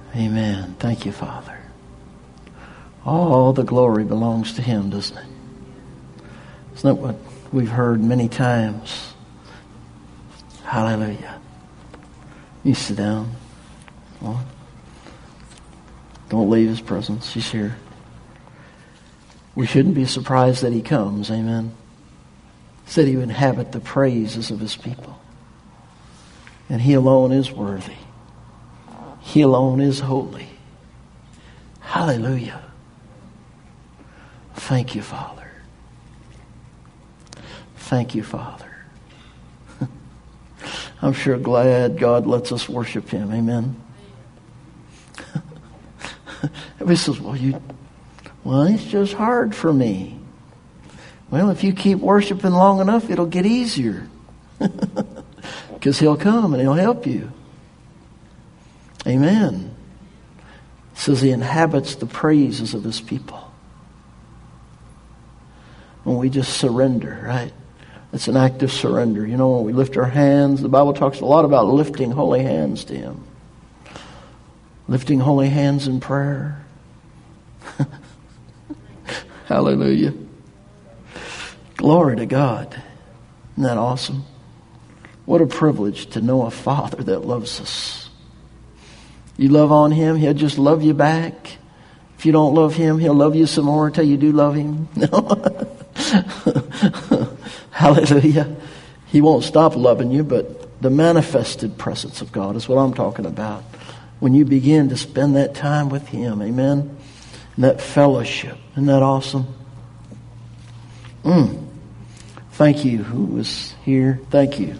Amen. Thank you, Father. All the glory belongs to Him, doesn't it? Isn't that what we've heard many times? Hallelujah. You sit down. Come on. Don't leave His presence. He's here. We shouldn't be surprised that He comes. Amen. He said He would inhabit the praises of His people. And He alone is worthy. He alone is holy. Hallelujah. Thank you, Father. Thank you, Father. I'm sure glad God lets us worship Him. Amen. Everybody says, well, it's just hard for me. Well, if you keep worshiping long enough, it'll get easier. Because He'll come and He'll help you. Amen. It says He inhabits the praises of His people. When we just surrender, right? It's an act of surrender. You know, when we lift our hands, the Bible talks a lot about lifting holy hands to Him. Lifting holy hands in prayer. Hallelujah. Glory to God. Isn't that awesome? What a privilege to know a Father that loves us. You love on Him, He'll just love you back. If you don't love Him, He'll love you some more until you do love Him. No. Hallelujah. He won't stop loving you, but the manifested presence of God is what I'm talking about. When you begin to spend that time with Him, amen, and that fellowship. Isn't that awesome? Thank you who was here. Thank you.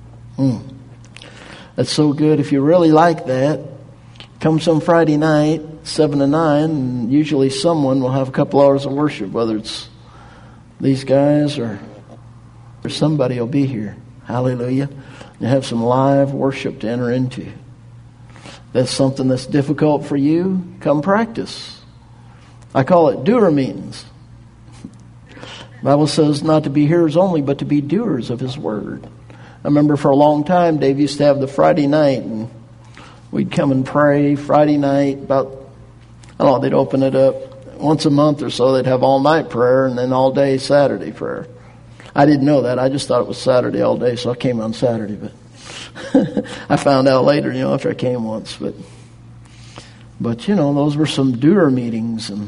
That's so good. If you really like that, come some Friday night, 7 to 9, and usually someone will have a couple hours of worship, whether it's these guys or somebody will be here. Hallelujah. You have some live worship to enter into. That's something that's difficult for you, come practice. I call it doer meetings. The Bible says not to be hearers only, but to be doers of His word. I remember for a long time, Dave used to have the Friday night, and we'd come and pray Friday night about, they'd open it up once a month or so. They'd have all night prayer and then all day Saturday prayer. I didn't know that. I just thought it was Saturday all day, so I came on Saturday, but I found out later, after I came once, but those were some doer meetings. And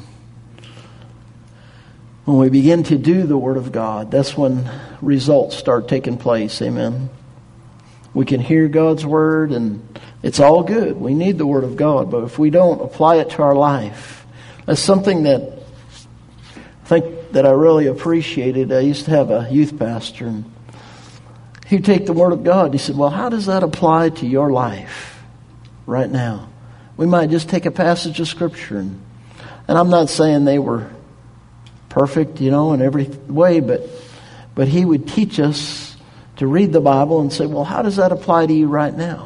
when we begin to do the Word of God, that's when results start taking place. Amen. We can hear God's Word, and it's all good. We need the Word of God, but if we don't apply it to our life, that's something that I think that I really appreciated. I used to have a youth pastor, and he'd take the Word of God. He said, well, how does that apply to your life right now? We might just take a passage of Scripture, and I'm not saying they were perfect, in every way, but he would teach us to read the Bible and say, well, how does that apply to you right now?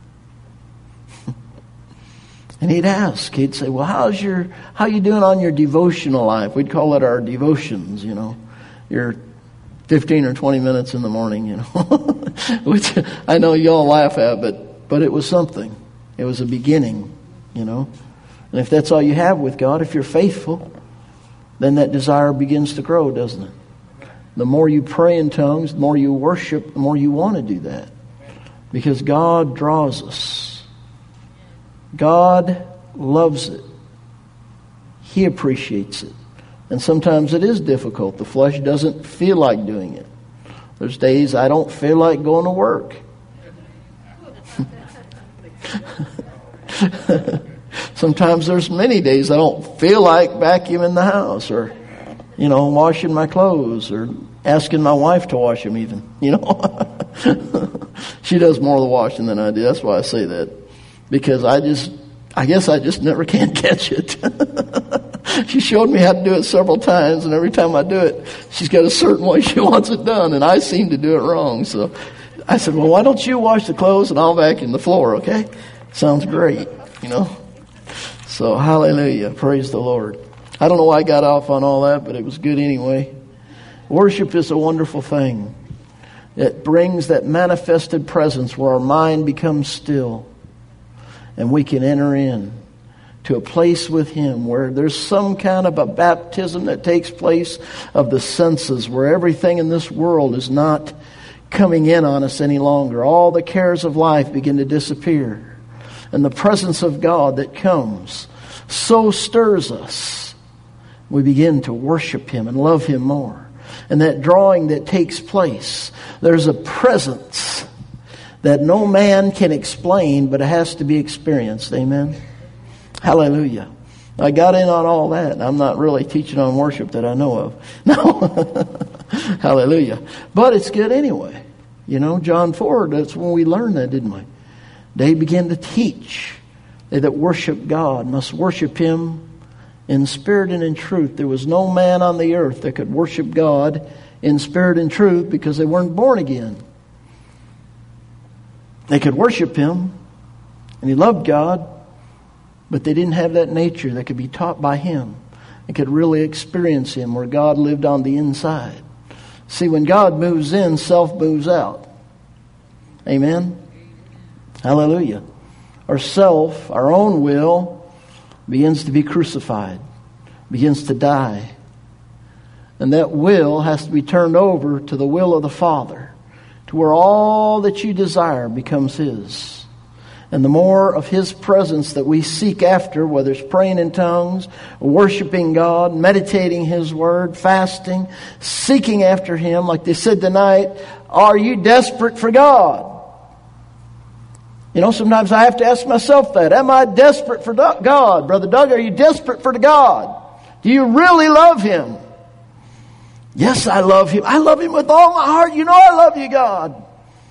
And he'd ask, he'd say, well, how you doing on your devotional life? We'd call it our devotions, your 15 or 20 minutes in the morning, which I know you all laugh at, but it was something. It was a beginning, And if that's all you have with God, if you're faithful, then that desire begins to grow, doesn't it? The more you pray in tongues, the more you worship, the more you want to do that. Because God draws us. God loves it. He appreciates it. And sometimes it is difficult. The flesh doesn't feel like doing it. There's days I don't feel like going to work. Sometimes there's many days I don't feel like vacuuming the house or, washing my clothes or asking my wife to wash them even, She does more of the washing than I do. That's why I say that. Because I guess I just never can catch it. She showed me how to do it several times, and every time I do it, she's got a certain way she wants it done, and I seem to do it wrong. So I said, well, why don't you wash the clothes and I'll vacuum the floor, okay? Sounds great, So hallelujah, praise the Lord. I don't know why I got off on all that, but it was good anyway. Worship is a wonderful thing. It brings that manifested presence where our mind becomes still. and we can enter in to a place with Him where there's some kind of a baptism that takes place of the senses, where everything in this world is not coming in on us any longer. All the cares of life begin to disappear. And the presence of God that comes so stirs us. We begin to worship Him and love Him more. And that drawing that takes place, there's a presence that no man can explain, but it has to be experienced. Amen? Hallelujah. I got in on all that. I'm not really teaching on worship that I know of. No. Hallelujah. But it's good anyway. You know, John 4, that's when we learned that, didn't we? They began to teach they that worship God must worship Him in spirit and in truth. There was no man on the earth that could worship God in spirit and truth because they weren't born again. They could worship Him, and He loved God, but they didn't have that nature that could be taught by Him. They could really experience Him where God lived on the inside. See, when God moves in, self moves out. Amen? Hallelujah. Our self, our own will, begins to be crucified, begins to die. And that will has to be turned over to the will of the Father, to where all that you desire becomes His. And the more of His presence that we seek after, whether it's praying in tongues, worshiping God, meditating His Word, fasting, seeking after Him, like they said tonight, are you desperate for God? You know, sometimes I have to ask myself that. Am I desperate for God? Brother Doug, are you desperate for God? Do you really love Him? Yes, I love Him. I love Him with all my heart. You know I love you, God.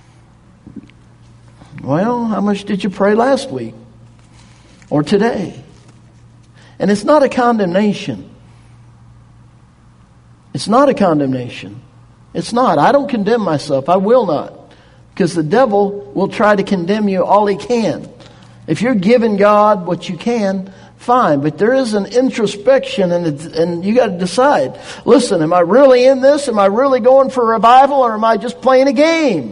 Well, how much did you pray last week? Or today? And it's not a condemnation. It's not a condemnation. It's not. I don't condemn myself. I will not. Because the devil will try to condemn you all he can. If you're giving God what you can, fine. But there is an introspection and you got to decide. Listen, am I really in this? Am I really going for revival? Or am I just playing a game?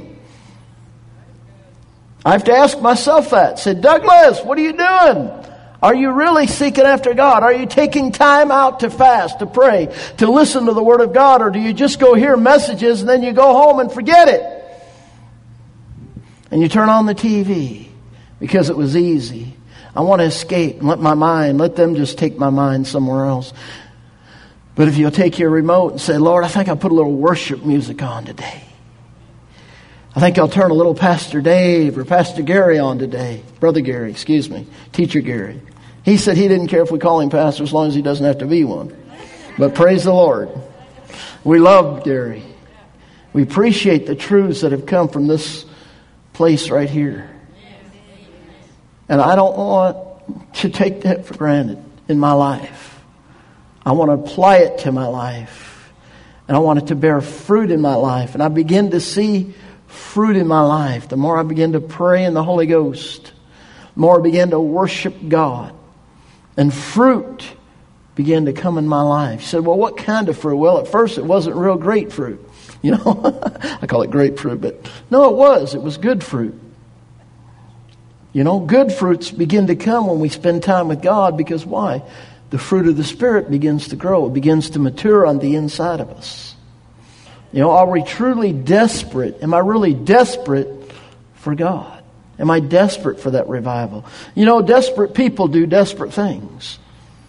I have to ask myself that. Say, Douglas, what are you doing? Are you really seeking after God? Are you taking time out to fast, to pray, to listen to the Word of God? Or do you just go hear messages and then you go home and forget it? And you turn on the TV because it was easy. I want to escape and let them just take my mind somewhere else. But if you'll take your remote and say, Lord, I think I'll put a little worship music on today. I think I'll turn a little Pastor Dave or Pastor Gary on today. Brother Gary, excuse me. Teacher Gary. He said he didn't care if we call him pastor as long as he doesn't have to be one. But praise the Lord. We love Gary. We appreciate the truths that have come from this place right here. And I don't want to take that for granted in my life. I want to apply it to my life. And I want it to bear fruit in my life. And I begin to see fruit in my life. The more I begin to pray in the Holy Ghost, the more I begin to worship God. And fruit began to come in my life. You said, well, what kind of fruit? Well, at first it wasn't real grapefruit. You know, I call it grapefruit, but no, it was. It was good fruit. You know, good fruits begin to come when we spend time with God because why? The fruit of the Spirit begins to grow. It begins to mature on the inside of us. You know, are we truly desperate? Am I really desperate for God? Am I desperate for that revival? You know, desperate people do desperate things.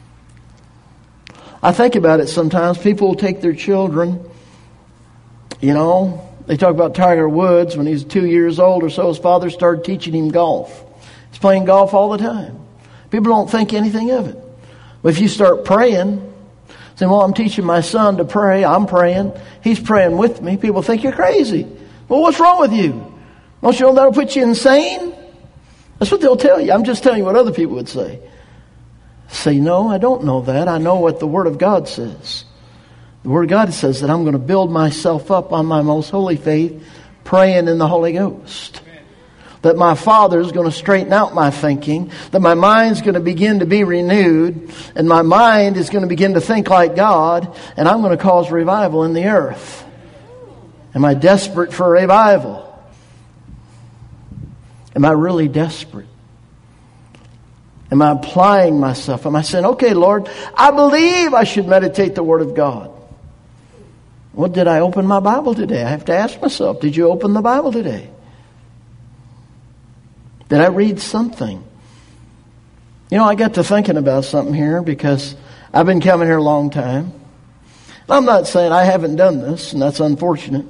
I think about it sometimes. People will take their children. You know, they talk about Tiger Woods. When he was 2 years old or so, his father started teaching him golf. He's playing golf all the time. People don't think anything of it. But if you start praying, saying, well, I'm teaching my son to pray. I'm praying. He's praying with me. People think you're crazy. Well, what's wrong with you? Don't you know that'll put you insane? That's what they'll tell you. I'm just telling you what other people would say. Say, no, I don't know that. I know what the Word of God says. The Word of God says that I'm going to build myself up on my most holy faith, praying in the Holy Ghost. That my Father is going to straighten out my thinking. That my mind's going to begin to be renewed. And my mind is going to begin to think like God. And I'm going to cause revival in the earth. Am I desperate for revival? Am I really desperate? Am I applying myself? Am I saying, okay, Lord, I believe I should meditate the Word of God. Well, did I open my Bible today? I have to ask myself, did you open the Bible today? Did I read something? I got to thinking about something here because I've been coming here a long time. I'm not saying I haven't done this, and that's unfortunate.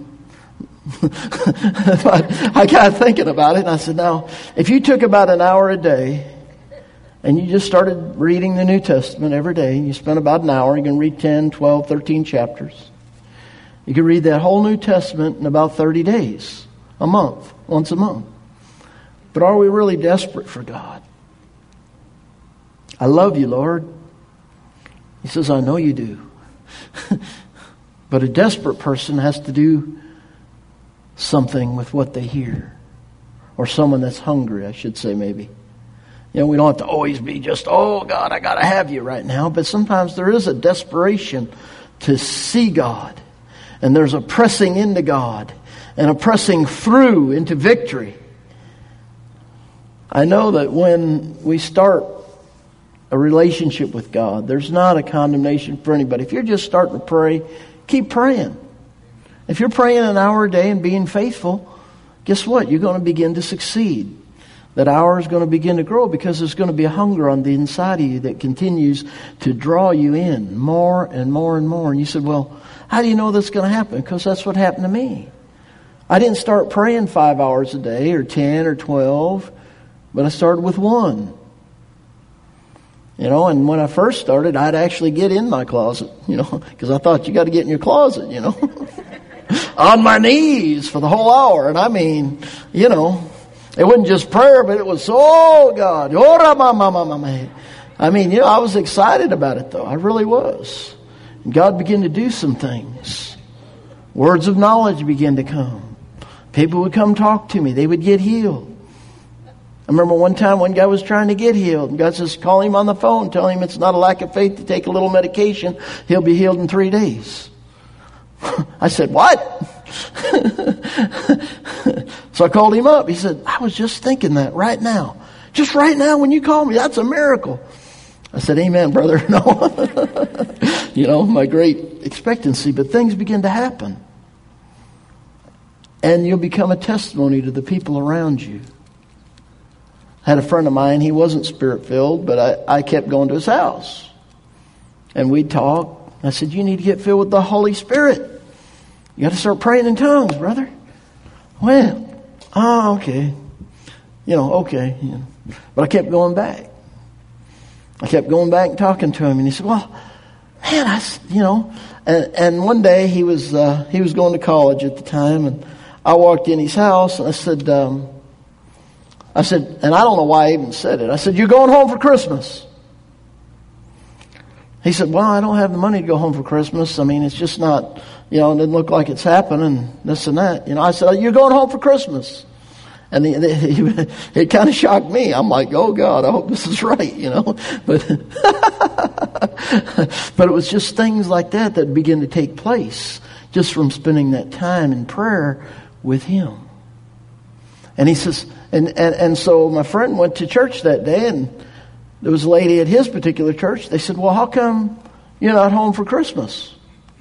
But I got thinking about it, and I said, now, if you took about an hour a day, and you just started reading the New Testament every day, and you spent about an hour, you can read 10, 12, 13 chapters. You can read that whole New Testament in about 30 days, a month, once a month. But are we really desperate for God? I love you, Lord. He says, I know you do. But a desperate person has to do something with what they hear. Or someone that's hungry, I should say, maybe. We don't have to always be just, oh God, I got to have you right now. But sometimes there is a desperation to see God. And there's a pressing into God. And a pressing through into victory. I know that when we start a relationship with God, there's not a condemnation for anybody. If you're just starting to pray, keep praying. If you're praying an hour a day and being faithful, guess what? You're going to begin to succeed. That hour is going to begin to grow because there's going to be a hunger on the inside of you that continues to draw you in more and more and more. And you said, well, how do you know that's going to happen? Because that's what happened to me. I didn't start praying 5 hours a day or 10 or 12, but I started with 1. And when I first started, I'd actually get in my closet, because I thought you got to get in your closet, on my knees for the whole hour. And I mean, it wasn't just prayer, but it was, oh God, I mean, I was excited about it though. I really was. And God began to do some things. Words of knowledge began to come. People would come talk to me. They would get healed. I remember one time one guy was trying to get healed. And God says, call him on the phone. Tell him it's not a lack of faith to take a little medication. He'll be healed in 3 days. I said, what? So I called him up. He said, I was just thinking that right now. Just right now when you called me. That's a miracle. I said, amen, brother. No. My great expectancy. But things begin to happen. And you'll become a testimony to the people around you. I had a friend of mine, he wasn't spirit-filled, but I kept going to his house. And we'd talk. I said, you need to get filled with the Holy Spirit. You got to start praying in tongues, brother. Well, okay. Okay. But I kept going back. I kept going back and talking to him. And he said, well, man, and one day he was going to college at the time. And I walked in his house and I said, and I don't know why I even said it. I said, you're going home for Christmas. He said, well, I don't have the money to go home for Christmas. I mean, it's just not, it doesn't look like it's happening, this and that. I said, you're going home for Christmas. And it kind of shocked me. I'm like, oh God, I hope this is right, But, but it was just things like that began to take place just from spending that time in prayer with him. And he says, and so my friend went to church that day, and there was a lady at his particular church. They said, well, how come you're not home for Christmas?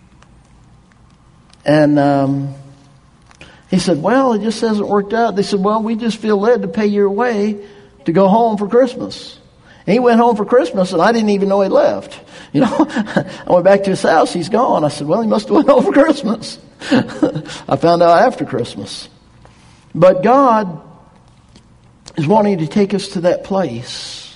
And he said, well, it just hasn't worked out. They said, well, we just feel led to pay your way to go home for Christmas. And he went home for Christmas, and I didn't even know he left. I went back to his house. He's gone. I said, well, he must have went home for Christmas. I found out after Christmas. But God is wanting to take us to that place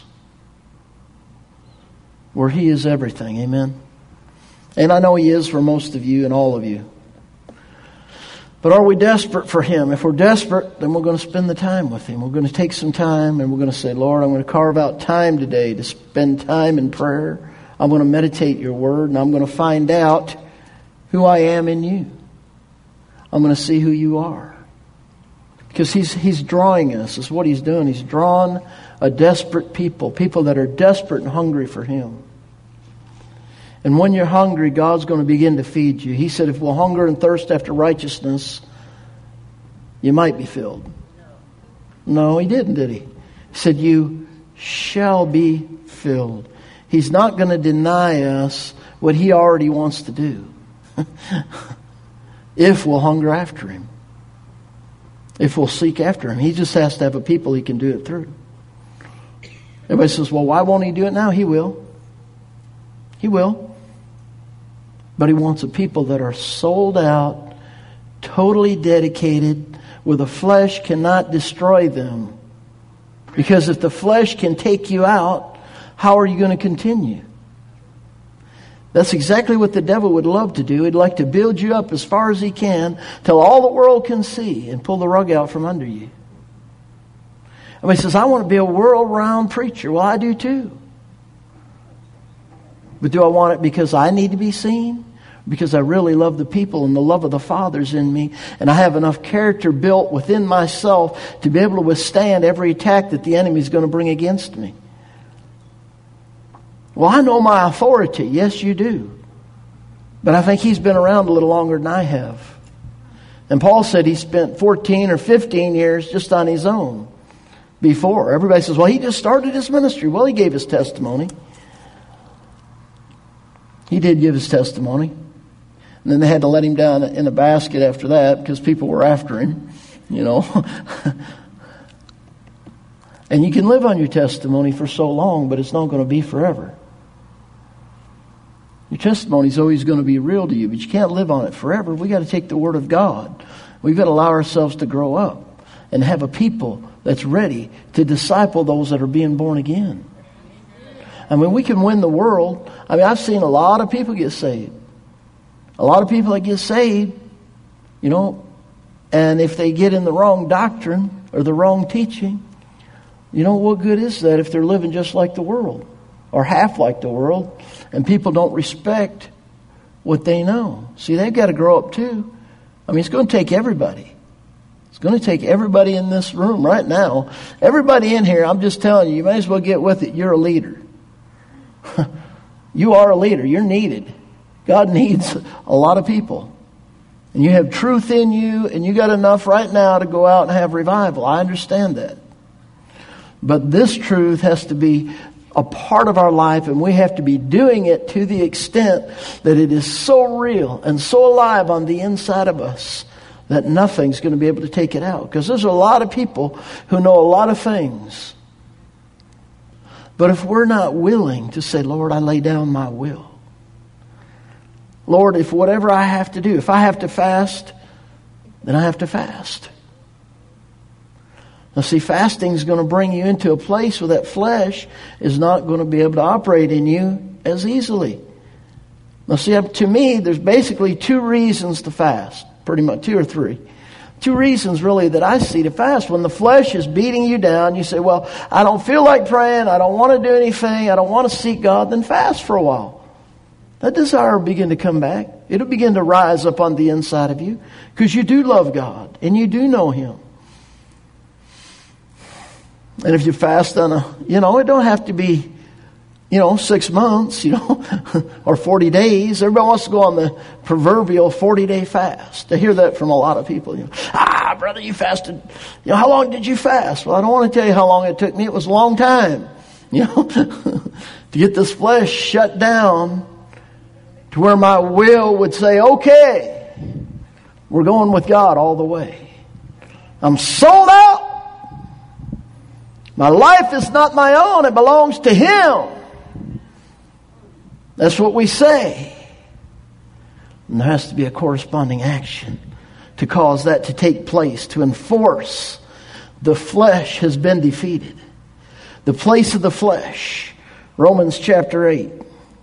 where He is everything. Amen. And I know He is for most of you and all of you. But are we desperate for Him? If we're desperate, then we're going to spend the time with Him. We're going to take some time and we're going to say, Lord, I'm going to carve out time today to spend time in prayer. I'm going to meditate Your Word, and I'm going to find out who I am in You. I'm going to see who You are. Because He's drawing us. That's what He's doing. He's drawn a desperate people that are desperate and hungry for Him. And when you're hungry, God's going to begin to feed you. He said, if we'll hunger and thirst after righteousness, you might be filled. No, He didn't, did He? He said, you shall be filled. He's not going to deny us what He already wants to do. If we'll hunger after Him. If we'll seek after Him. He just has to have a people He can do it through. Everybody says, well, why won't He do it now? He will. He will. But He wants a people that are sold out, totally dedicated, where the flesh cannot destroy them. Because if the flesh can take you out, how are you going to continue? That's exactly what the devil would love to do. He'd like to build you up as far as he can till all the world can see and pull the rug out from under you. And he says, I want to be a world-round preacher. Well, I do too. But do I want it because I need to be seen? Because I really love the people and the love of the Father's in me, and I have enough character built within myself to be able to withstand every attack that the enemy is going to bring against me? Well, I know my authority. Yes, you do. But I think he's been around a little longer than I have. And Paul said he spent 14 or 15 years just on his own before. Everybody says, well, he just started his ministry. Well, he gave his testimony. He did give his testimony. And then they had to let him down in a basket after that because people were after him, you know. And you can live on your testimony for so long, but it's not going to be forever. Your testimony is always going to be real to you, but you can't live on it forever. We've got to take the Word of God. We've got to allow ourselves to grow up and have a people that's ready to disciple those that are being born again. I mean, we can win the world. I mean, I've seen a lot of people get saved. A lot of people that get saved, you know, and if they get in the wrong doctrine or the wrong teaching, you know, what good is that if they're living just like the world or half like the world and people don't respect what they know? See, they've got to grow up too. I mean, it's going to take everybody. It's going to take everybody in this room right now. Everybody in here, I'm just telling you, you may as well get with it. You're a leader. You are a leader. You're needed. God needs a lot of people. And you have truth in you, and you got enough right now to go out and have revival. I understand that. But this truth has to be a part of our life, and we have to be doing it to the extent that it is so real and so alive on the inside of us that nothing's going to be able to take it out. Because there's a lot of people who know a lot of things. But if we're not willing to say, Lord, I lay down my will. Lord, if whatever I have to do, if I have to fast, then I have to fast. Now see, fasting is going to bring you into a place where that flesh is not going to be able to operate in you as easily. Now see, to me, there's basically two reasons to fast. Pretty much, two or three. Two reasons really that I see to fast. When the flesh is beating you down, you say, well, I don't feel like praying, I don't want to do anything, I don't want to seek God, then fast for a while. That desire will begin to come back. It'll begin to rise up on the inside of you because you do love God and you do know Him. And if you fast on it don't have to be, 6 months, or 40 days. Everybody wants to go on the proverbial 40-day fast. I hear that from a lot of people. Brother, you fasted. How long did you fast? Well, I don't want to tell you how long it took me. It was a long time, to get this flesh shut down to where my will would say, okay, we're going with God all the way. I'm sold out. My life is not my own. It belongs to Him. That's what we say. And there has to be a corresponding action to cause that to take place, to enforce. The flesh has been defeated. The place of the flesh. Romans chapter 8.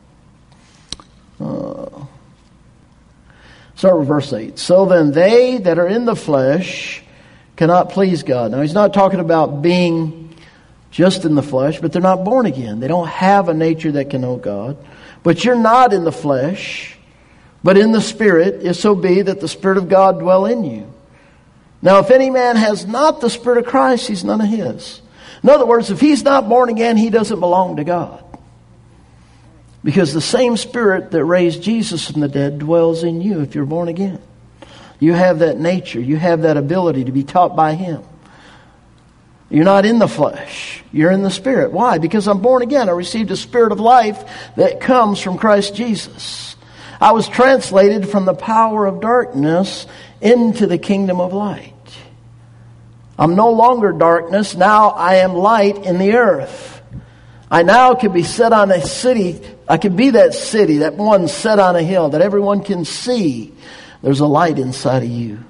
Start with verse 8. So then they that are in the flesh cannot please God. Now he's not talking about being just in the flesh, but they're not born again. They don't have a nature that can know God. But you're not in the flesh, but in the Spirit, if so be that the Spirit of God dwell in you. Now if any man has not the Spirit of Christ, he's none of His. In other words, if he's not born again, he doesn't belong to God. Because the same Spirit that raised Jesus from the dead dwells in you if you're born again. You have that nature. You have that ability to be taught by Him. You're not in the flesh. You're in the Spirit. Why? Because I'm born again. I received a spirit of life that comes from Christ Jesus. I was translated from the power of darkness into the kingdom of light. I'm no longer darkness. Now I am light in the earth. I now can be set on a city. I can be that city, that one set on a hill that everyone can see. There's a light inside of you.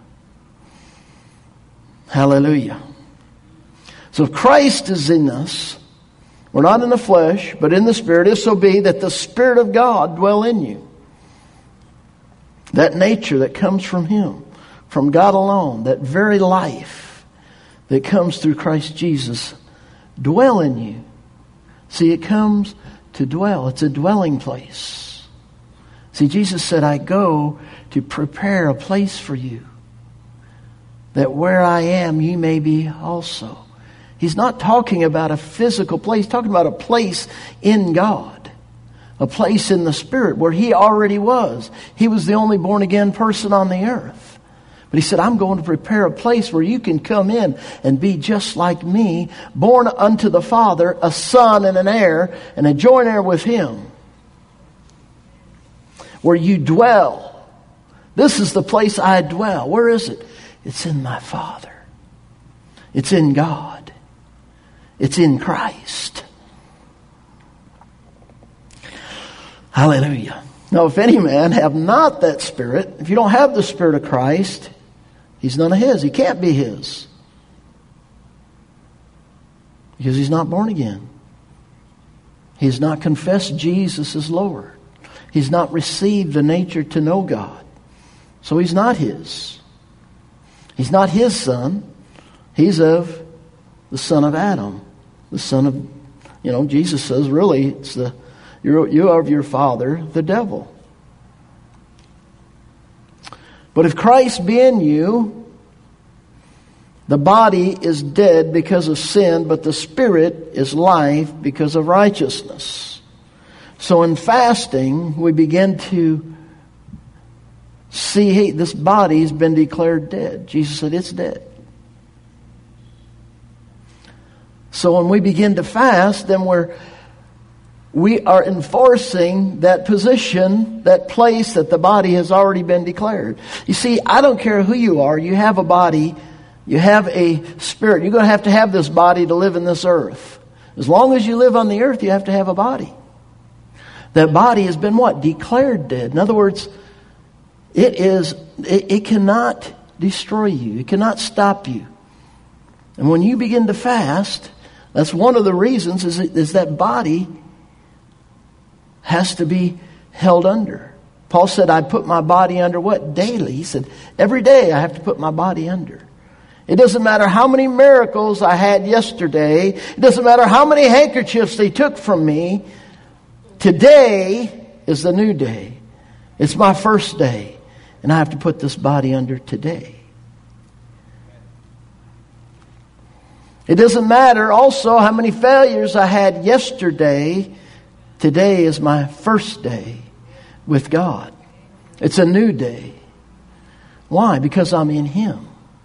Hallelujah. So if Christ is in us, we're not in the flesh, but in the Spirit, if so be that the Spirit of God dwell in you. That nature that comes from Him, from God alone, that very life that comes through Christ Jesus, dwell in you. See, it comes to dwell. It's a dwelling place. See, Jesus said, I go to prepare a place for you, that where I am, you may be also. He's not talking about a physical place. He's talking about a place in God. A place in the Spirit where He already was. He was the only born again person on the earth. But He said, I'm going to prepare a place where you can come in and be just like me, born unto the Father, a son and an heir, and a joint heir with Him. Where you dwell. This is the place I dwell. Where is it? It's in my Father. It's in God. It's in Christ. Hallelujah. Now, if any man have not that Spirit, if you don't have the Spirit of Christ, he's none of His. He can't be His. Because he's not born again. He has not confessed Jesus as Lord. He's not received the nature to know God. So he's not His. He's not His son. He's of the son of Adam. The son of, Jesus says, really, it's you are of your father, the devil. But if Christ be in you, the body is dead because of sin, but the Spirit is life because of righteousness. So in fasting, we begin to see, hey, this body has been declared dead. Jesus said, it's dead. So when we begin to fast, then we are enforcing that position, that place that the body has already been declared. You see, I don't care who you are. You have a body. You have a spirit. You're going to have this body to live in this earth. As long as you live on the earth, you have to have a body. That body has been what? Declared dead. In other words, it cannot destroy you. It cannot stop you. And when you begin to fast, that's one of the reasons is that body has to be held under. Paul said, I put my body under what? Daily. He said, every day I have to put my body under. It doesn't matter how many miracles I had yesterday. It doesn't matter how many handkerchiefs they took from me. Today is the new day. It's my first day. And I have to put this body under today. It doesn't matter also how many failures I had yesterday. Today is my first day with God. It's a new day. Why? Because I'm in Him.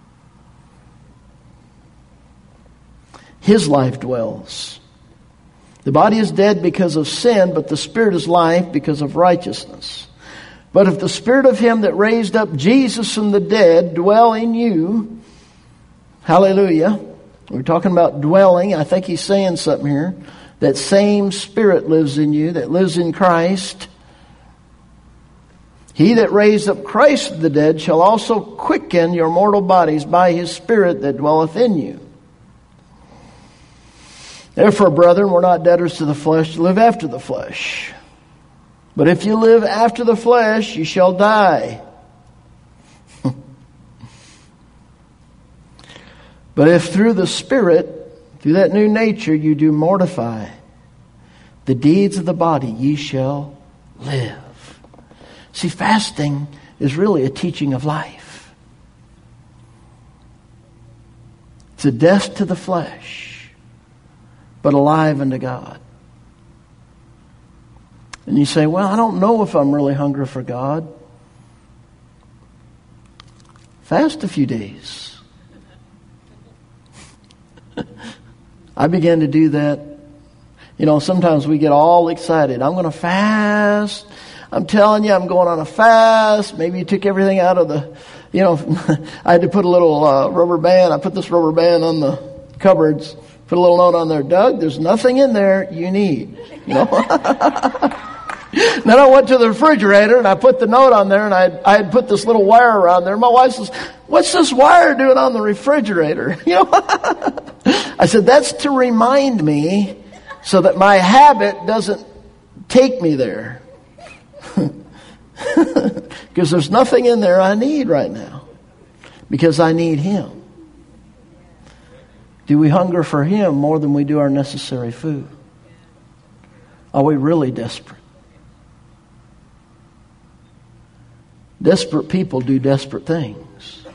His life dwells. The body is dead because of sin, but the Spirit is life because of righteousness. But if the Spirit of Him that raised up Jesus from the dead dwell in you, hallelujah. We're talking about dwelling. I think he's saying something here. That same Spirit lives in you, that lives in Christ. He that raised up Christ from the dead shall also quicken your mortal bodies by His Spirit that dwelleth in you. Therefore, brethren, we're not debtors to the flesh to live after the flesh. But if you live after the flesh, you shall die. But if through the Spirit, through that new nature, you do mortify the deeds of the body, ye shall live. See, fasting is really a teaching of life. It's a death to the flesh, but alive unto God. And you say, well, I don't know if I'm really hungry for God. Fast a few days. I began to do that. You know, sometimes we get all excited. I'm going to fast. I'm telling you, I'm going on a fast. Maybe you took everything out of the, you know, I had to put a little rubber band. I put this rubber band on the cupboards. Put a little note on there. Doug, there's nothing in there you need. You know. Then I went to the refrigerator and I put the note on there, and I had put this little wire around there. My wife says, "What's this wire doing on the refrigerator?" You know. I said, "That's to remind me so that my habit doesn't take me there." Because there's nothing in there I need right now. Because I need Him. Do we hunger for Him more than we do our necessary food? Are we really desperate? Desperate people do desperate things.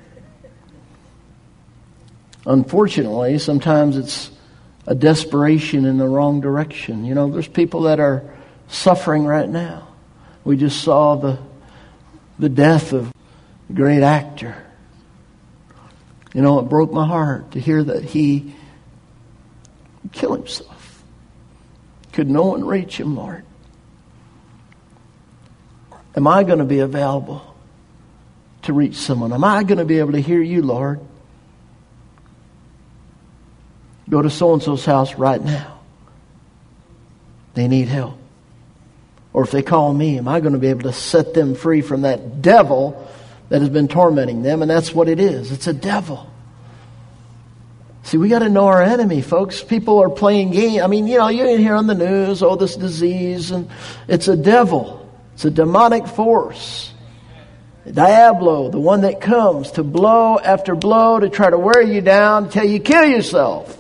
Unfortunately, sometimes it's a desperation in the wrong direction. You know, there's people that are suffering right now. We just saw the death of a great actor. You know, it broke my heart to hear that he killed himself. Could no one reach him, Lord? Am I going to be available to reach someone? Am I going to be able to hear you, Lord? Go to so-and-so's house right now. They need help. Or if they call me, am I going to be able to set them free from that devil that has been tormenting them? And that's what it is. It's a devil. See, we got to know our enemy, folks. People are playing games. I mean, you know, you can hear on the news, oh, this disease, and it's a devil. It's a demonic force. Diablo, the one that comes to blow after blow to try to wear you down until you kill yourself.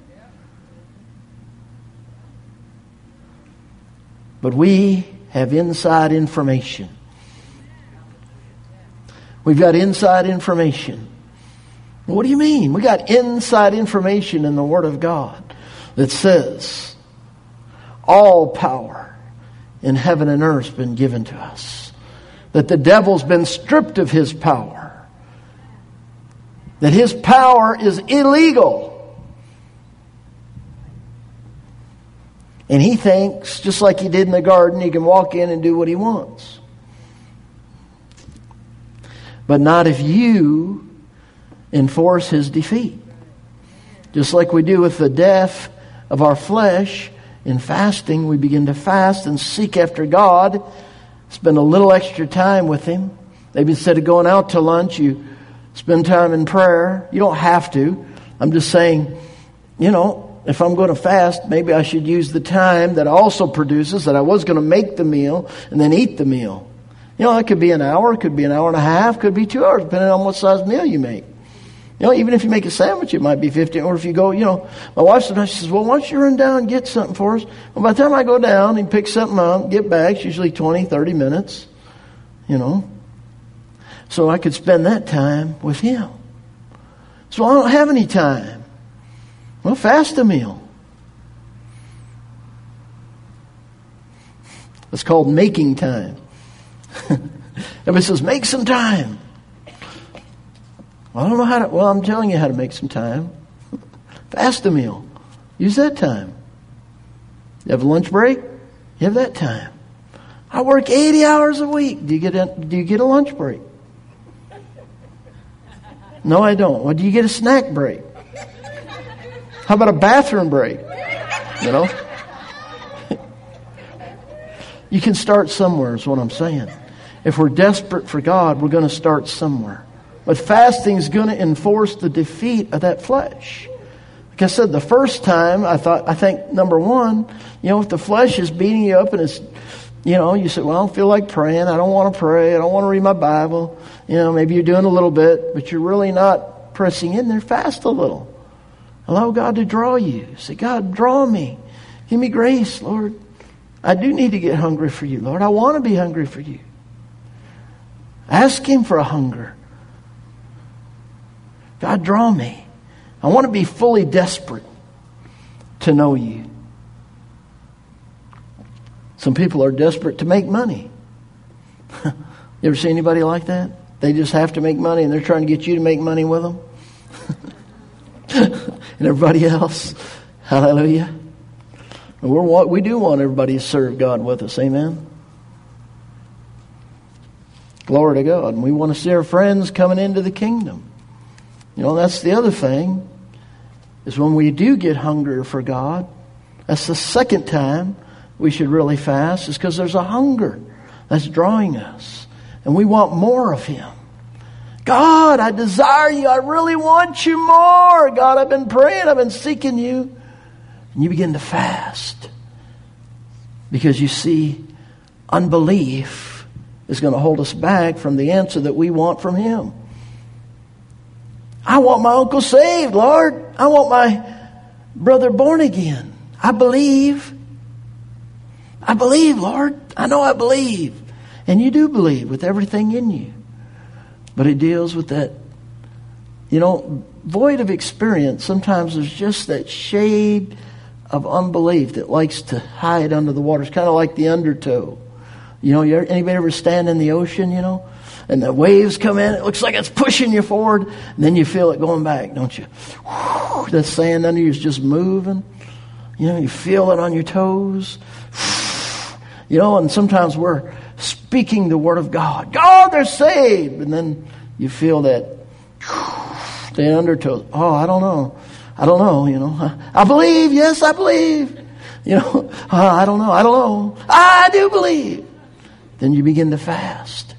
But we have inside information. We've got inside information. What do you mean? We got inside information in the Word of God that says all power in heaven and earth has been given to us. That the devil's been stripped of his power. That his power is illegal. And he thinks, just like he did in the garden, he can walk in and do what he wants. But not if you enforce his defeat. Just like we do with the death of our flesh. In fasting, we begin to fast and seek after God. Spend a little extra time with Him. Maybe instead of going out to lunch, you spend time in prayer. You don't have to. I'm just saying, you know, if I'm going to fast, maybe I should use the time that also produces that I was going to make the meal and then eat the meal. You know, it could be an hour, it could be an hour and a half, could be 2 hours, depending on what size meal you make. You know, even if you make a sandwich, it might be 15. Or if you go, you know, my wife sometimes says, well, why don't you run down and get something for us? Well, by the time I go down and pick something up, get back, it's usually 20, 30 minutes, you know. So I could spend that time with Him. So I don't have any time. Well, fast a meal. It's called making time. Everybody says, make some time. I don't know how to, well, I'm telling you how to make some time. Fast a meal. Use that time. You have a lunch break? You have that time. I work 80 hours a week. Do you get a lunch break? No, I don't. Well, do you get a snack break? How about a bathroom break? You know? You can start somewhere is what I'm saying. If we're desperate for God, we're going to start somewhere. But fasting is going to enforce the defeat of that flesh. Like I said, the first time, I think, number one, you know, if the flesh is beating you up and it's, you know, you say, well, I don't feel like praying. I don't want to pray. I don't want to read my Bible. You know, maybe you're doing a little bit, but you're really not pressing in there. Fast a little. Allow God to draw you. Say, God, draw me. Give me grace, Lord. I do need to get hungry for you, Lord. I want to be hungry for you. Ask Him for a hunger. God, draw me. I want to be fully desperate to know you. Some people are desperate to make money. You ever see anybody like that? They just have to make money and they're trying to get you to make money with them. And everybody else, Hallelujah. We do want everybody to serve God with us. Amen. Glory to God. And we want to see our friends coming into the kingdom. You know, that's the other thing, is when we do get hungrier for God, that's the second time we should really fast, is because there's a hunger that's drawing us. And we want more of Him. God, I desire you. I really want you more. God, I've been praying. I've been seeking you. And you begin to fast. Because you see, unbelief is going to hold us back from the answer that we want from Him. I want my uncle saved, Lord. I want my brother born again. I believe. I believe, Lord. I know I believe. And you do believe with everything in you. But it deals with that, void of experience. Sometimes there's just that shade of unbelief that likes to hide under the water. It's kind of like the undertow. Anybody ever stand in the ocean, and the waves come in, it looks like it's pushing you forward, and then you feel it going back, don't you? That sand under you is just moving. You feel it on your toes. And sometimes we're speaking the word of God. God, they're saved. And then you feel that the undertow. Oh, I don't know. I believe. Yes, I believe. I don't know. I do believe. Then you begin to fast.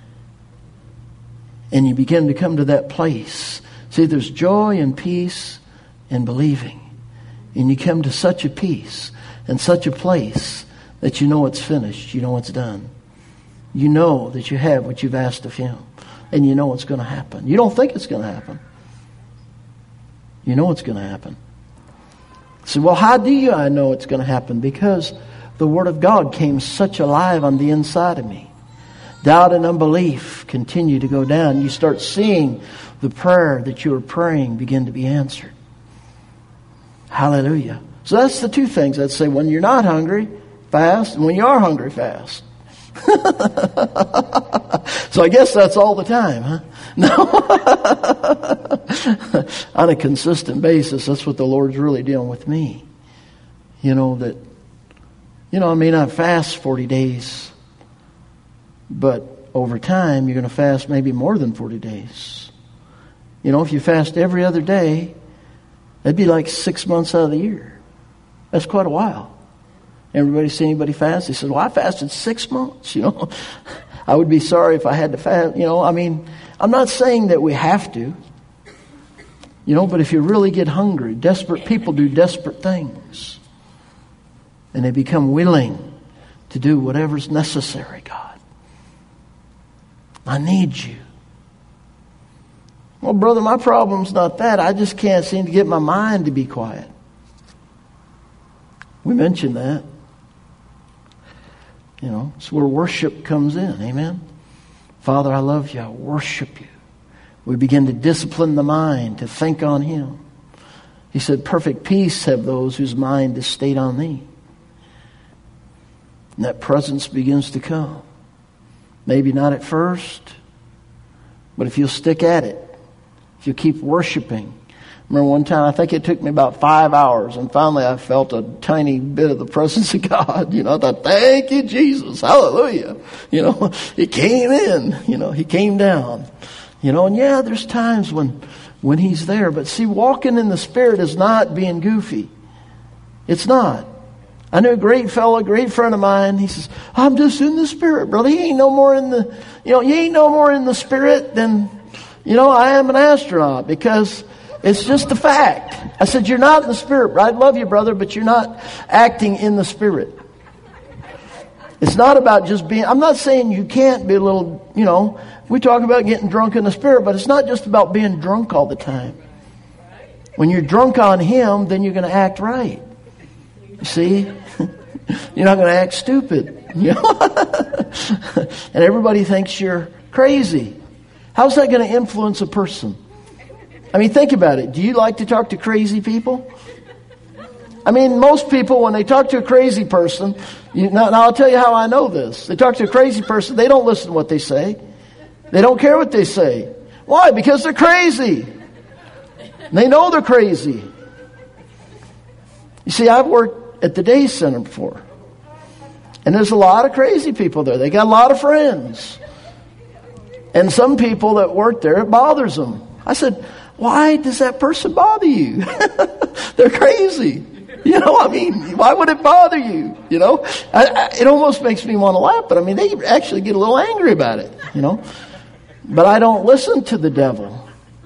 And you begin to come to that place. See, there's joy and peace in believing. And you come to such a peace and such a place that you know it's finished. You know it's done. You know that you have what you've asked of Him. And you know it's going to happen. You don't think it's going to happen. You know it's going to happen. So, well, how do I know it's going to happen? Because the Word of God came such alive on the inside of me. Doubt and unbelief continue to go down. You start seeing the prayer that you were praying begin to be answered. Hallelujah. So that's the two things I'd say. When you're not hungry, fast. And when you are hungry, fast. So I guess that's all the time, huh? No. On a consistent basis, that's what the Lord's really dealing with me. I may not fast 40 days, but over time, you're going to fast maybe more than 40 days. If you fast every other day, that'd be like 6 months out of the year. That's quite a while. Everybody see anybody fast? They said, well, I fasted 6 months, I would be sorry if I had to fast, I'm not saying that we have to, but if you really get hungry, desperate people do desperate things. And they become willing to do whatever's necessary, God. I need you. Well, brother, my problem's not that. I just can't seem to get my mind to be quiet. We mentioned that. It's where worship comes in. Amen. Father, I love you. I worship you. We begin to discipline the mind to think on Him. He said, perfect peace have those whose mind is stayed on thee. And that presence begins to come. Maybe not at first, but if you'll stick at it, if you keep worshiping. Remember one time, I think it took me about 5 hours, and finally I felt a tiny bit of the presence of God. I thought, thank you, Jesus. Hallelujah. He came in, He came down. And yeah, there's times when He's there. But see, walking in the Spirit is not being goofy. It's not. I knew a great fellow, great friend of mine. He says, I'm just in the Spirit, brother. He ain't no more in the, you ain't no more in the Spirit than, I am an astronaut, because it's just a fact. I said, you're not in the Spirit. I love you, brother, but you're not acting in the Spirit. It's not about just being, I'm not saying you can't be a little, we talk about getting drunk in the Spirit, but it's not just about being drunk all the time. When you're drunk on Him, then you're going to act right. You see? You're not going to act stupid. And everybody thinks you're crazy. How's that going to influence a person? Think about it. Do you like to talk to crazy people? Most people, when they talk to a crazy person, now I'll tell you how I know this. They talk to a crazy person, they don't listen to what they say. They don't care what they say. Why? Because they're crazy. They know they're crazy. You see, I've worked at the day center before. And there's a lot of crazy people there. They got a lot of friends. And some people that work there, it bothers them. I said, why does that person bother you? They're crazy. Why would it bother you? It almost makes me want to laugh, but they actually get a little angry about it, But I don't listen to the devil.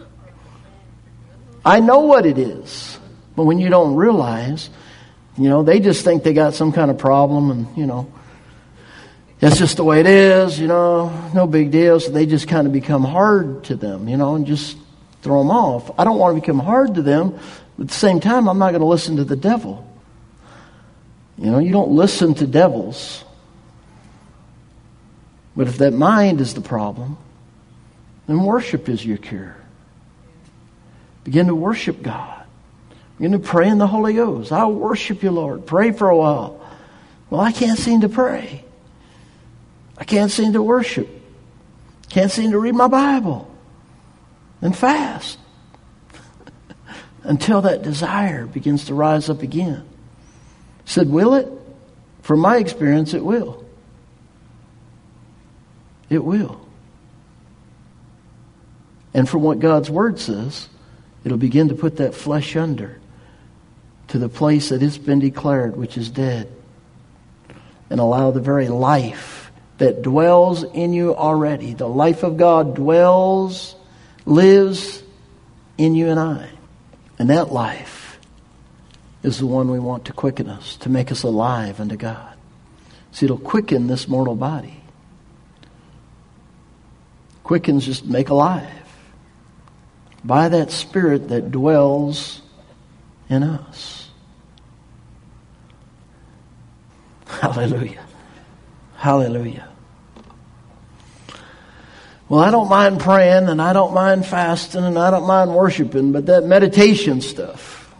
I know what it is. But when you don't realize, they just think they got some kind of problem and, that's just the way it is, no big deal. So they just kind of become hard to them, and just throw them off. I don't want to become hard to them. But at the same time, I'm not going to listen to the devil. You don't listen to devils. But if that mind is the problem, then worship is your cure. Begin to worship God. Begin to pray in the Holy Ghost. I'll worship you, Lord. Pray for a while. Well, I can't seem to pray. I can't seem to worship. Can't seem to read my Bible and fast until that desire begins to rise up again. I said, will it? From my experience, it will. It will. And from what God's Word says, it'll begin to put that flesh under to the place that it's been declared, which is dead, and allow the very life that dwells in you already. The life of God lives in you and I. And that life is the one we want to quicken us, to make us alive unto God. See, it'll quicken this mortal body. Quickens just make alive by that Spirit that dwells in us. Hallelujah. Hallelujah. Well, I don't mind praying, and I don't mind fasting, and I don't mind worshiping, but that meditation stuff,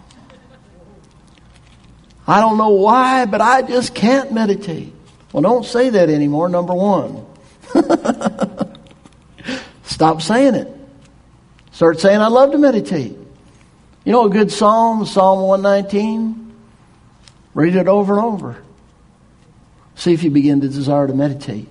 I don't know why, but I just can't meditate. Well, don't say that anymore, number one. Stop saying it. Start saying, I love to meditate. You know a good psalm, Psalm 119? Read it over and over. See if you begin to desire to meditate.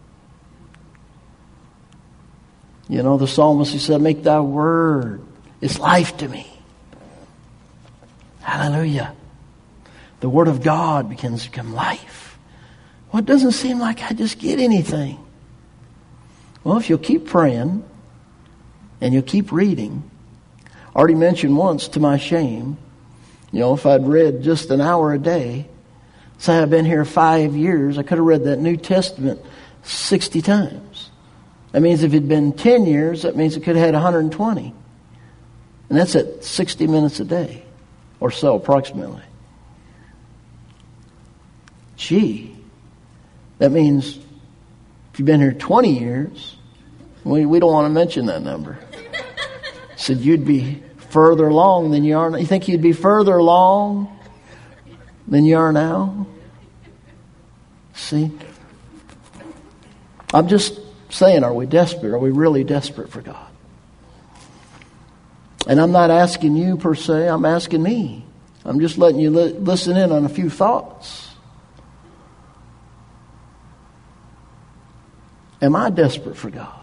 The psalmist, he said, make thy word, it's life to me. Hallelujah. The word of God begins to become life. Well, it doesn't seem like I just get anything. Well, if you'll keep praying and you'll keep reading, I already mentioned once, to my shame, if I'd read just an hour a day, say I've been here 5 years, I could have read that New Testament 60 times. That means if it'd been 10 years, that means it could have had 120. And that's at 60 minutes a day or so, approximately. Gee, that means if you've been here 20 years, we don't want to mention that number. Said you'd be further along than you are now. You think you'd be further along than you are now? See? I'm just saying, are we desperate? Are we really desperate for God? And I'm not asking you per se, I'm asking me. I'm just letting you listen in on a few thoughts. Am I desperate for God?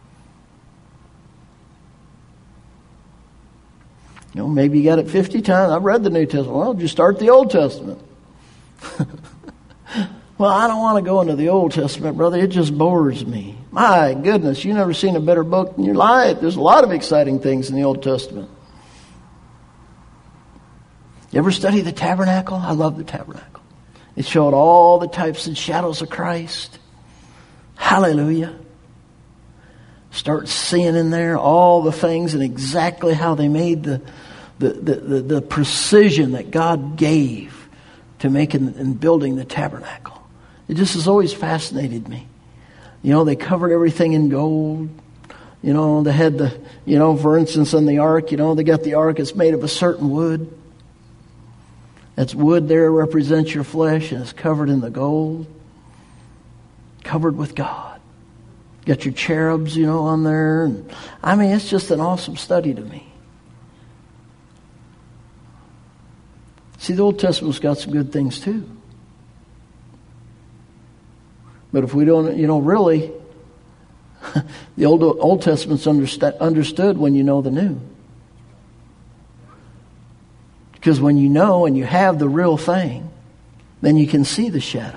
Maybe you got it 50 times. I've read the New Testament. Well, just start the Old Testament. Well, I don't want to go into the Old Testament, brother. It just bores me. My goodness, you've never seen a better book in your life. There's a lot of exciting things in the Old Testament. You ever study the tabernacle? I love the tabernacle. It showed all the types and shadows of Christ. Hallelujah. Start seeing in there all the things and exactly how they made the precision that God gave to making and building the tabernacle. It just has always fascinated me. They covered everything in gold. They had for instance, on the ark, they got the ark, it's made of a certain wood. That's wood there represents your flesh, and it's covered in the gold. Covered with God. Got your cherubs, on there. And, it's just an awesome study to me. See, the Old Testament's got some good things too. But if we don't, really, the Old Testament's understood when you know the New. Because when you know and you have the real thing, then you can see the shadow.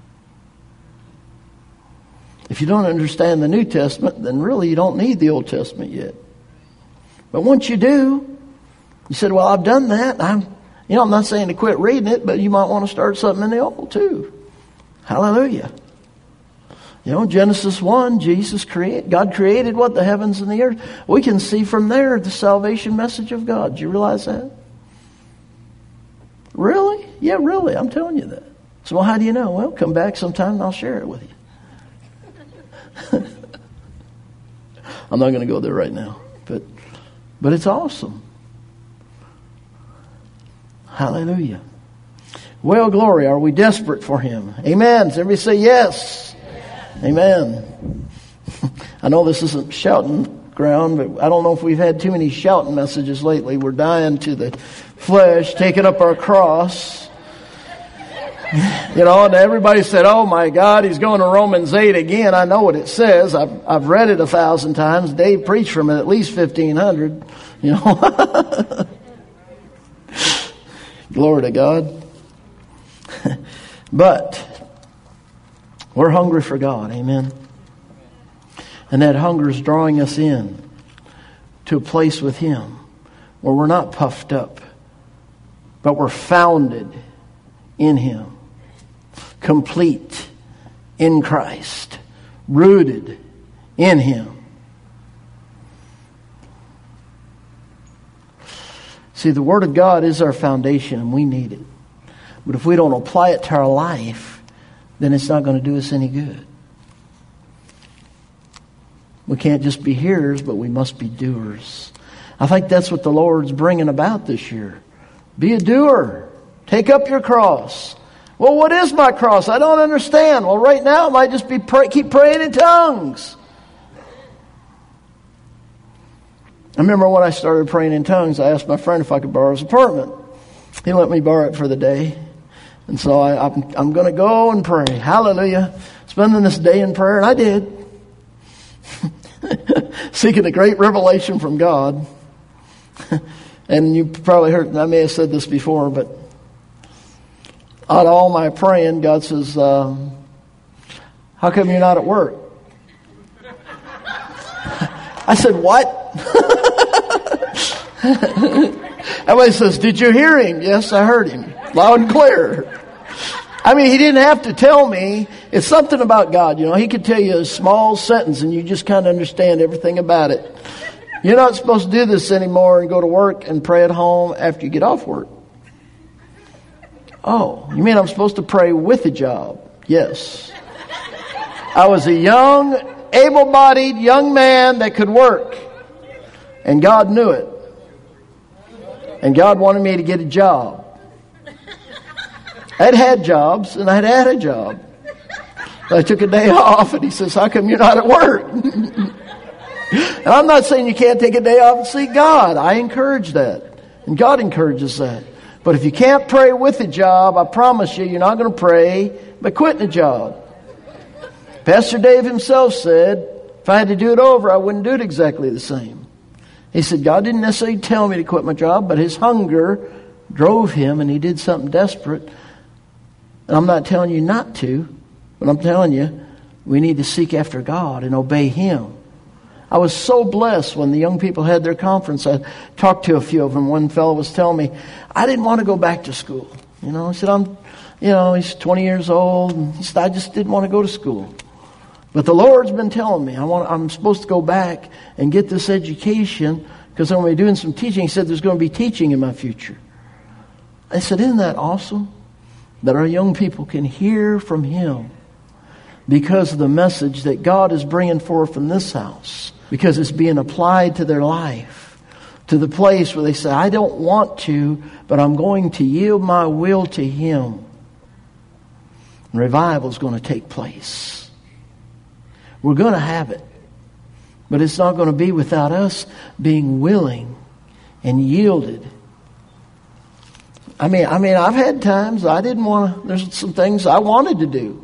If you don't understand the New Testament, then really you don't need the Old Testament yet. But once you do, you said, well, I've done that. I'm not saying to quit reading it, but you might want to start something in the Old too. Hallelujah. Genesis 1, God created what? The heavens and the earth. We can see from there the salvation message of God. Do you realize that? Really? Yeah, really. I'm telling you that. So, well, how do you know? Well, come back sometime and I'll share it with you. I'm not going to go there right now. But it's awesome. Hallelujah. Well, glory. Are we desperate for Him? Amen. Does everybody say yes? Amen. I know this isn't shouting ground, but I don't know if we've had too many shouting messages lately. We're dying to the flesh, taking up our cross. And everybody said, oh my God, he's going to Romans 8 again. I know what it says. I've read it 1,000 times. Dave preached from it at least 1,500. Glory to God. But we're hungry for God. Amen. And that hunger is drawing us in to a place with Him where we're not puffed up, but we're founded in Him. Complete in Christ. Rooted in Him. See, the Word of God is our foundation and we need it. But if we don't apply it to our life, then it's not going to do us any good. We can't just be hearers, but we must be doers. I think that's what the Lord's bringing about this year. Be a doer. Take up your cross. Well, what is my cross? I don't understand. Well, right now it might just be keep praying in tongues. I remember when I started praying in tongues, I asked my friend if I could borrow his apartment. He let me borrow it for the day. And so I'm going to go and pray. Hallelujah. Spending this day in prayer, and I did. Seeking a great revelation from God. And you probably heard, I may have said this before, but out of all my praying, God says, how come you're not at work? I said, what? Everybody says, did you hear him? Yes, I heard him. Loud and clear. I mean, he didn't have to tell me. It's something about God, He could tell you a small sentence and you just kind of understand everything about it. You're not supposed to do this anymore and go to work and pray at home after you get off work. Oh, you mean I'm supposed to pray with a job? Yes. I was a young, able-bodied young man that could work. And God knew it. And God wanted me to get a job. I'd had jobs, and I'd had a job. I took a day off, and He says, how come you're not at work? And I'm not saying you can't take a day off and seek God. I encourage that. And God encourages that. But if you can't pray with a job, I promise you're not going to pray by quitting a job. Pastor Dave himself said, if I had to do it over, I wouldn't do it exactly the same. He said, God didn't necessarily tell me to quit my job, but His hunger drove him, and he did something desperate. And I'm not telling you not to, but I'm telling you, we need to seek after God and obey Him. I was so blessed when the young people had their conference. I talked to a few of them. One fellow was telling me, I didn't want to go back to school. He said, he's 20 years old. And he said, I just didn't want to go to school. But the Lord's been telling me, I'm supposed to go back and get this education because I'm going to be doing some teaching. He said, there's going to be teaching in my future. I said, isn't that awesome? That our young people can hear from Him because of the message that God is bringing forth in this house. Because it's being applied to their life. To the place where they say, I don't want to, but I'm going to yield my will to Him. And revival is going to take place. We're going to have it. But it's not going to be without us being willing and yielded I mean, I've had times I didn't want to, there's some things I wanted to do.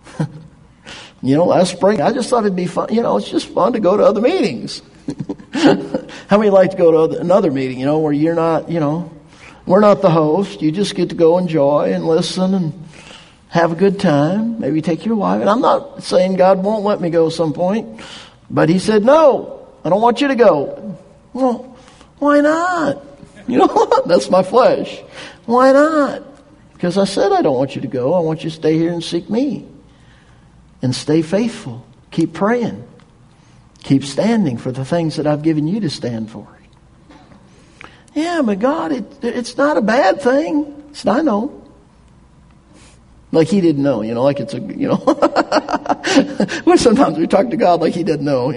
Last spring, I just thought it'd be fun. It's just fun to go to other meetings. How many like to go to another meeting, where you're not, we're not the host. You just get to go enjoy and listen and have a good time. Maybe take your wife. And I'm not saying God won't let me go at some point. But He said, no, I don't want you to go. Well, why not? That's my flesh. Why not? Because I said I don't want you to go. I want you to stay here and seek me. And stay faithful. Keep praying. Keep standing for the things that I've given you to stand for. Yeah, but God, it's not a bad thing. I know. Like He didn't know, like it's a, well, sometimes we talk to God like He didn't know,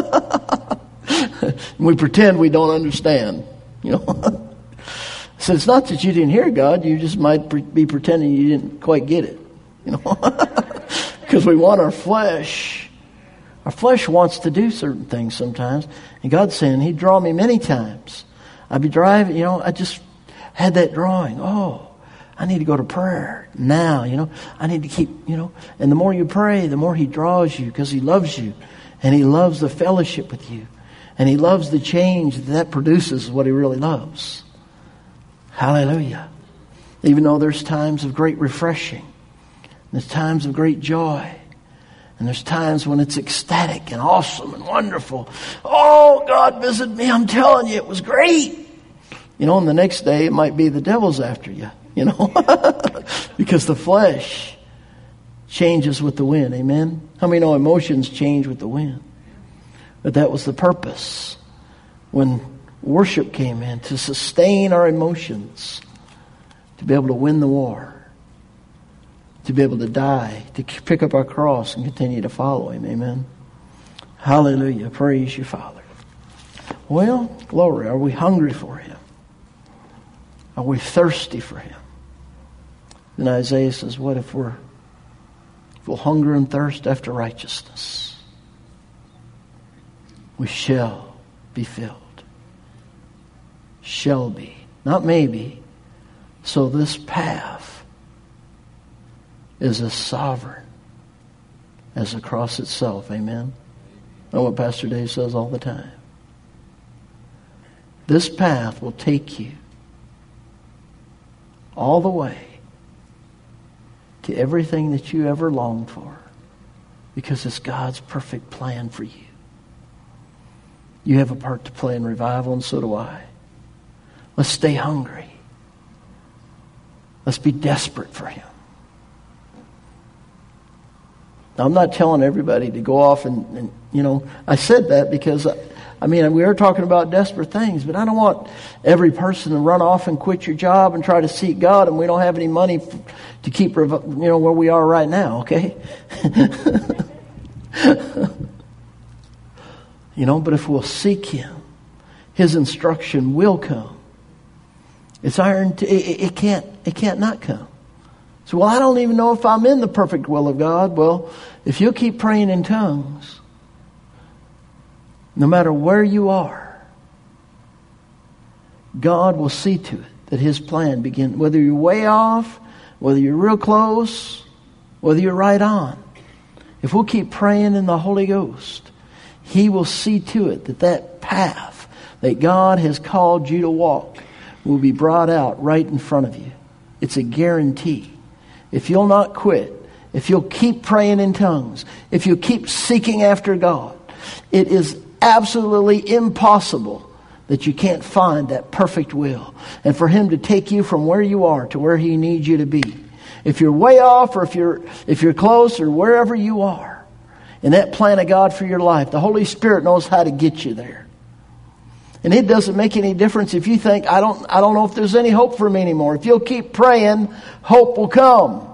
We pretend we don't understand, So it's not that you didn't hear God, you just might be pretending you didn't quite get it, Because we want our flesh. Our flesh wants to do certain things sometimes. And God's saying, He'd draw me many times. I'd be driving, I just had that drawing. Oh, I need to go to prayer now, I need to keep, And the more you pray, the more He draws you because He loves you. And He loves the fellowship with you. And He loves the change that produces what He really loves. Hallelujah. Even though there's times of great refreshing. There's times of great joy. And there's times when it's ecstatic and awesome and wonderful. Oh, God visited me. I'm telling you, it was great. And the next day it might be the devil's after you, because the flesh changes with the wind. Amen. How many know emotions change with the wind? But that was the purpose when worship came in, to sustain our emotions, to be able to win the war. To be able to die, to pick up our cross and continue to follow Him. Amen. Hallelujah. Praise you, Father. Well, glory. Are we hungry for Him? Are we thirsty for Him? Then Isaiah says, what if we'll hunger and thirst after righteousness? We shall be filled. Shall be. Not maybe. So this path is as sovereign as the cross itself. Amen. That's what Pastor Dave says all the time. This path will take you all the way to everything that you ever longed for, because it's God's perfect plan for you. You have a part to play in revival, and so do I. Let's stay hungry. Let's be desperate for Him. Now, I'm not telling everybody to go off and I said that because, we are talking about desperate things, but I don't want every person to run off and quit your job and try to seek God, and we don't have any money to keep, where we are right now, okay? But if we'll seek Him, His instruction will come. It's it can't not come. So, I don't even know if I'm in the perfect will of God. Well, if you'll keep praying in tongues, no matter where you are, God will see to it that His plan begins. Whether you're way off, whether you're real close, whether you're right on. If we'll keep praying in the Holy Ghost, He will see to it that path that God has called you to walk will be brought out right in front of you. It's a guarantee. If you'll not quit, if you'll keep praying in tongues, if you keep seeking after God, it is absolutely impossible that you can't find that perfect will. And for Him to take you from where you are to where He needs you to be. If you're way off, or if you're close, or wherever you are, in that plan of God for your life, the Holy Spirit knows how to get you there. And it doesn't make any difference if you think, I don't know if there's any hope for me anymore. If you'll keep praying, hope will come.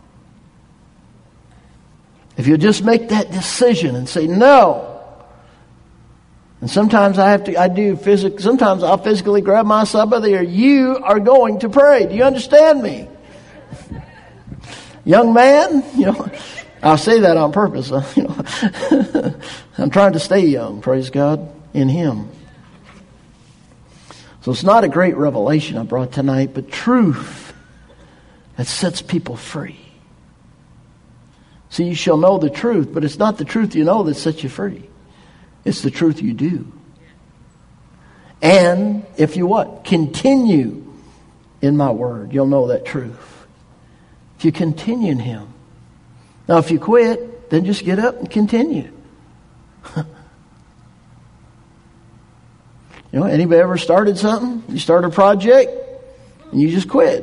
If you'll just make that decision and say no. And sometimes sometimes I'll physically grab myself by the ear. You are going to pray. Do you understand me? Young man, I'll say that on purpose. I'm trying to stay young, praise God, in Him. So it's not a great revelation I brought tonight, but truth that sets people free. See, you shall know the truth, but it's not the truth you know that sets you free. It's the truth you do. And if you what? Continue in my word, you'll know that truth. If you continue in him. Now, if you quit, then just get up and continue. You know, anybody ever started something? You start a project and you just quit.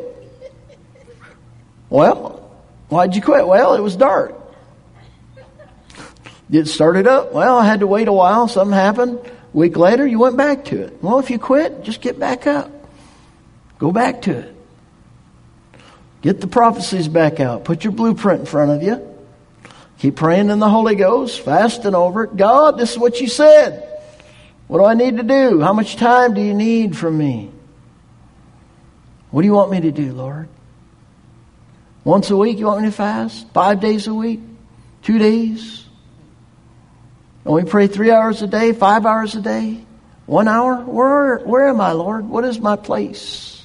Well, why'd you quit? Well, it was dark. Did it start it up? Well, I had to wait a while. Something happened. A week later, you went back to it. Well, if you quit, just get back up. Go back to it. Get the prophecies back out. Put your blueprint in front of you. Keep praying in the Holy Ghost, fasting over it. God, this is what you said. What do I need to do? How much time do you need from me? What do you want me to do, Lord? Once a week you want me to fast? 5 days a week? 2 days? And we pray 3 hours a day, 5 hours a day, 1 hour? Where am I, Lord? What is my place?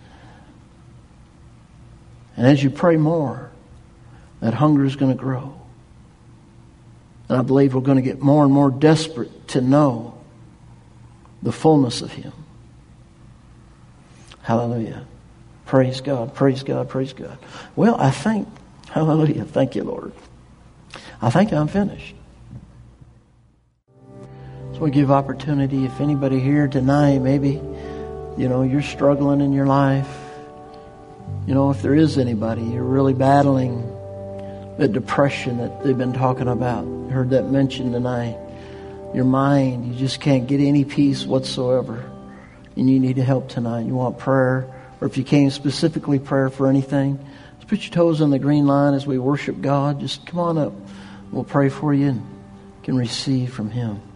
And as you pray more, that hunger is going to grow. And I believe we're going to get more and more desperate to know the fullness of him. Hallelujah. Praise God, praise God, praise God. Well, I think, hallelujah, thank you, Lord. I think I'm finished. So we give opportunity, if anybody here tonight, maybe, you're struggling in your life. If there is anybody, you're really battling the depression that they've been talking about. I heard that mentioned tonight. Your mind, you just can't get any peace whatsoever. And you need help tonight. You want prayer, or if you came specifically prayer for anything, just put your toes on the green line as we worship God. Just come on up. We'll pray for you and can receive from him.